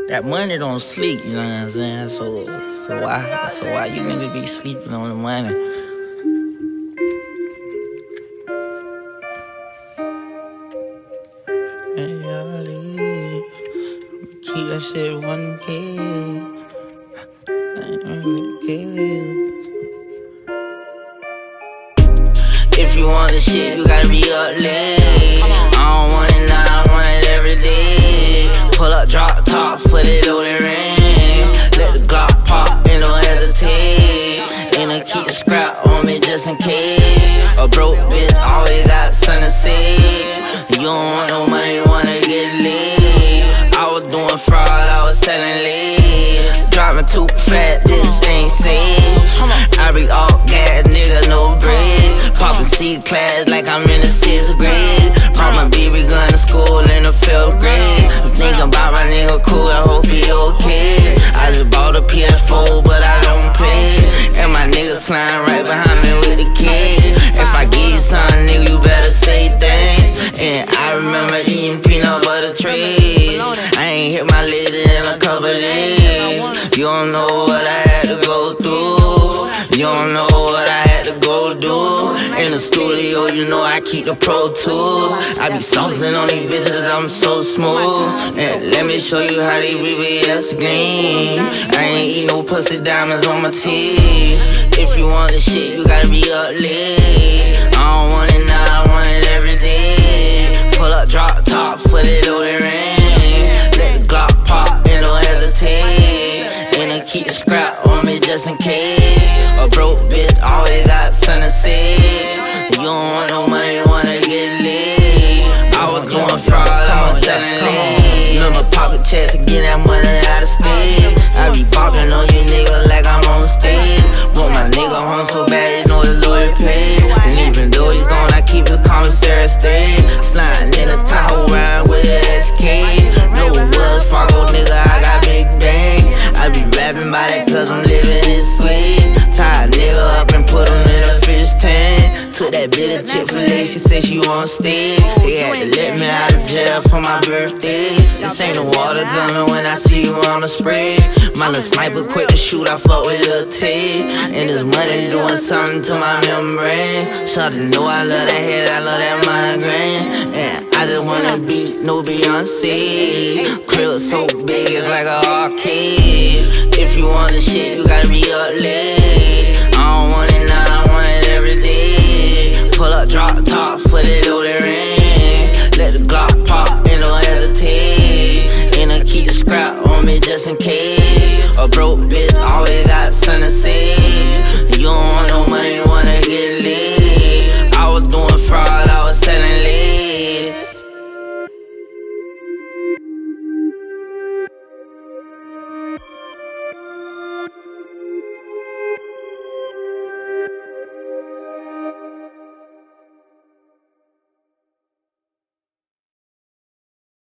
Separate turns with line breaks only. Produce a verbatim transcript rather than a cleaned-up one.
That money don't sleep, you know what I'm saying? So, so why, so why you niggas be sleeping on the money? Hey, y'all, keep that shit one K. If you want the shit, you gotta be up late. I don't want it now, I want it every day. Pull up, drop top, foot it loaded ring. Let the Glock pop and don't hesitate. And I keep the scrap on me just in case. A broke bitch always got something to say. You don't want no money, wanna get laid. I was doing fraud, I was selling lead. Driving too fast, this ain't safe. I be all gas, nigga, no bread. Poppin' C-class like I'm in the sixth grade. Brought my baby gun to school in the fifth grade. Thinking about my nigga cool, I hope he okay. I just bought a P S four, but I don't play. And my nigga slime right behind me with the kid. If I give you something, nigga, you better say thanks. And I remember eating peanut butter trays. I ain't hit my lady in a couple days. You don't know what I had to go through. You don't know what I had to go do. In the studio, you know I keep the Pro Tools. I be saucing on these bitches, I'm so smooth. And let me show you how they V V S green. I ain't eat no pussy diamonds on my teeth. If you want the shit, you gotta be up late. I don't want it now, I want it every day. Pull up, drop top, foot it loaded ring. Let the Glock pop and don't hesitate. And I keep the scrap on me just in case. A broke bitch always got something to say. You don't want no money, wanna get laid. I was doing fraud, I was selling lead. Remember poppin' checks and get that money out of state. I be boppin' on you niggas like I'm on stage. Want my nigga home so bad, you know his lawyer paid. And even though he's gone, I keep the commissary straight. Sliding in a Tahoe round with an S K. No Wells Fargo, nigga, I got big bang. I be rapping by that cause I'm living this way. Tie a nigga up and put him in a fish tank. Took that bit of Chick-fil-A, she said she won't stay. They had to let me out of jail for my birthday. This ain't the water gun when I see you on the spray. My little sniper quick to shoot, I fuck with Lil Tay. And this money doing something to my membrane. Shawty know I love that head, I love that migraine. And I just wanna beat no Beyonce. Crib so big, it's like an arcade. If you want the shit, you gotta be up late. I don't want it now, I want it every day. Pull up, drop top, foot it loaded ring. Let the Glock pop and don't hesitate. And I keep the scrap on me just in case. A broke bitch